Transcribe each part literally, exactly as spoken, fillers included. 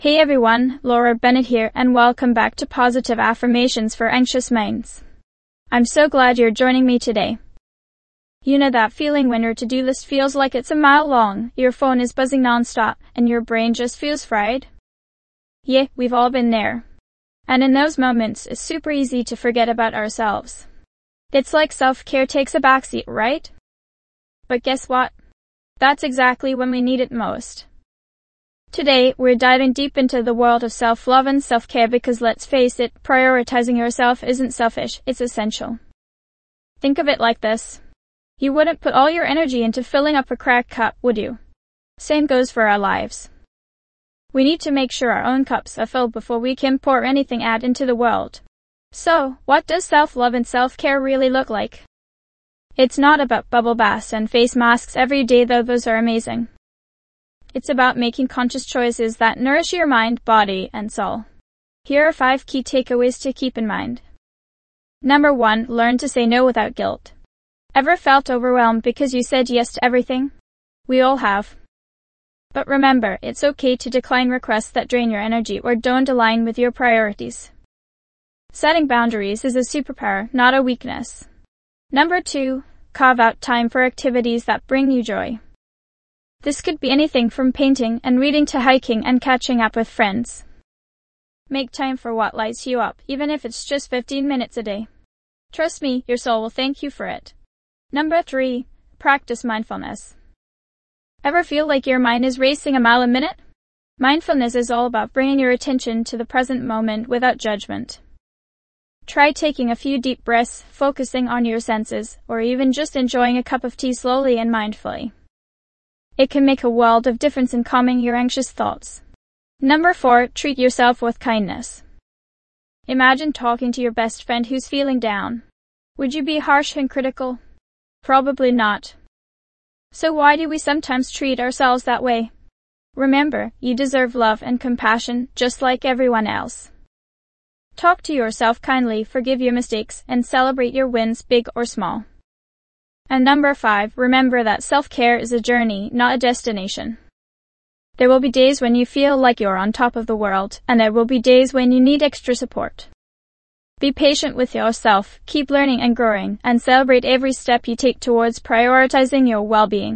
Hey everyone, Laura Bennett here, and welcome back to Positive Affirmations for Anxious Minds. I'm so glad you're joining me today. You know that feeling when your to-do list feels like it's a mile long, your phone is buzzing non-stop, and your brain just feels fried? Yeah, we've all been there. And in those moments, it's super easy to forget about ourselves. It's like self-care takes a backseat, right? But guess what? That's exactly when we need it most. Today, we're diving deep into the world of self-love and self-care because let's face it, prioritizing yourself isn't selfish, it's essential. Think of it like this. You wouldn't put all your energy into filling up a cracked cup, would you? Same goes for our lives. We need to make sure our own cups are filled before we can pour anything out into the world. So, what does self-love and self-care really look like? It's not about bubble baths and face masks every day, though those are amazing. It's about making conscious choices that nourish your mind, body, and soul. Here are five key takeaways to keep in mind. Number one, learn to say no without guilt. Ever felt overwhelmed because you said yes to everything? We all have. But remember, it's okay to decline requests that drain your energy or don't align with your priorities. Setting boundaries is a superpower, not a weakness. Number two, carve out time for activities that bring you joy. This could be anything from painting and reading to hiking and catching up with friends. Make time for what lights you up, even if it's just fifteen minutes a day. Trust me, your soul will thank you for it. Number three, practice mindfulness. Ever feel like your mind is racing a mile a minute? Mindfulness is all about bringing your attention to the present moment without judgment. Try taking a few deep breaths, focusing on your senses, or even just enjoying a cup of tea slowly and mindfully. It can make a world of difference in calming your anxious thoughts. Number four, treat yourself with kindness. Imagine talking to your best friend who's feeling down. Would you be harsh and critical? Probably not. So why do we sometimes treat ourselves that way? Remember, you deserve love and compassion just like everyone else. Talk to yourself kindly, forgive your mistakes, and celebrate your wins, big or small. And number five, remember that self-care is a journey, not a destination. There will be days when you feel like you're on top of the world, and there will be days when you need extra support. Be patient with yourself, keep learning and growing, and celebrate every step you take towards prioritizing your well-being.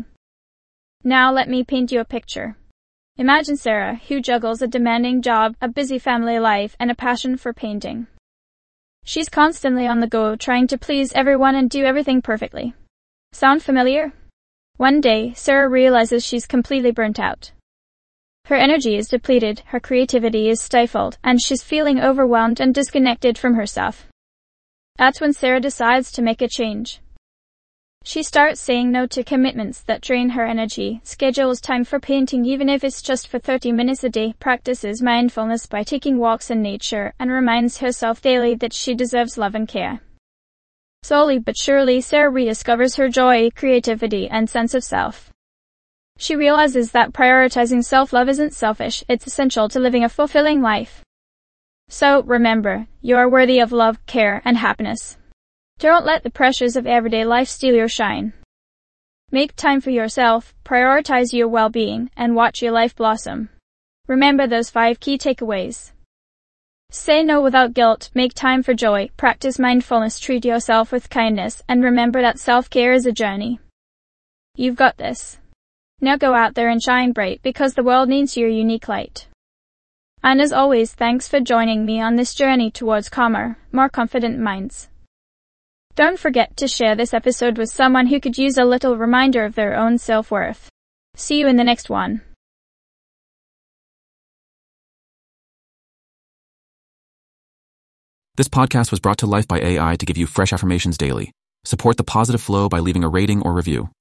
Now let me paint you a picture. Imagine Sarah, who juggles a demanding job, a busy family life, and a passion for painting. She's constantly on the go, trying to please everyone and do everything perfectly. Sound familiar? One day, Sarah realizes she's completely burnt out. Her energy is depleted, her creativity is stifled, and she's feeling overwhelmed and disconnected from herself. That's when Sarah decides to make a change. She starts saying no to commitments that drain her energy, schedules time for painting even if it's just for thirty minutes a day, practices mindfulness by taking walks in nature, and reminds herself daily that she deserves love and care. Slowly but surely, Sarah rediscovers her joy, creativity, and sense of self. She realizes that prioritizing self-love isn't selfish, it's essential to living a fulfilling life. So, remember, you are worthy of love, care, and happiness. Don't let the pressures of everyday life steal your shine. Make time for yourself, prioritize your well-being, and watch your life blossom. Remember those five key takeaways. Say no without guilt, make time for joy, practice mindfulness, treat yourself with kindness, and remember that self-care is a journey. You've got this. Now go out there and shine bright because the world needs your unique light. And as always, thanks for joining me on this journey towards calmer, more confident minds. Don't forget to share this episode with someone who could use a little reminder of their own self-worth. See you in the next one. This podcast was brought to life by A I to give you fresh affirmations daily. Support the positive flow by leaving a rating or review.